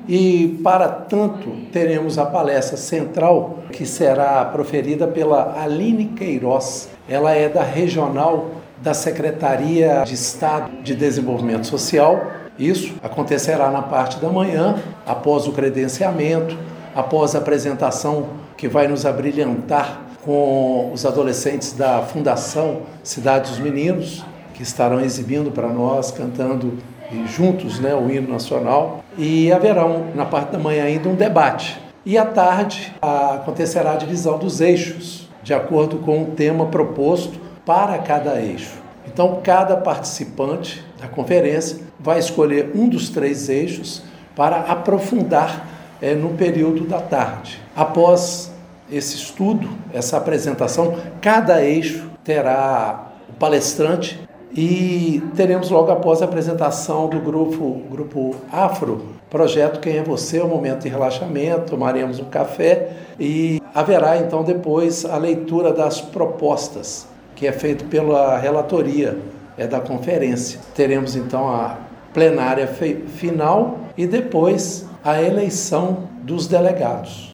E, para tanto, teremos a palestra central, que será proferida pela Aline Queiroz. Ela é da Regional da Secretaria de Estado de Desenvolvimento Social. Isso acontecerá na parte da manhã, após o credenciamento, após a apresentação que vai nos abrilhantar com os adolescentes da Fundação Cidade dos Meninos, que estarão exibindo para nós, cantando juntos, o hino nacional. E haverá, na parte da manhã ainda, um debate. E à tarde acontecerá a divisão dos eixos, de acordo com o tema proposto para cada eixo. Então, cada participante da conferência vai escolher um dos 3 eixos para aprofundar no período da tarde. Após esse estudo, essa apresentação, cada eixo terá o palestrante e teremos logo após a apresentação do grupo Afro, projeto Quem é Você, um momento de relaxamento, tomaremos um café e haverá então depois a leitura das propostas, que é feito pela relatoria da conferência. Teremos então a plenária final e depois a eleição dos delegados.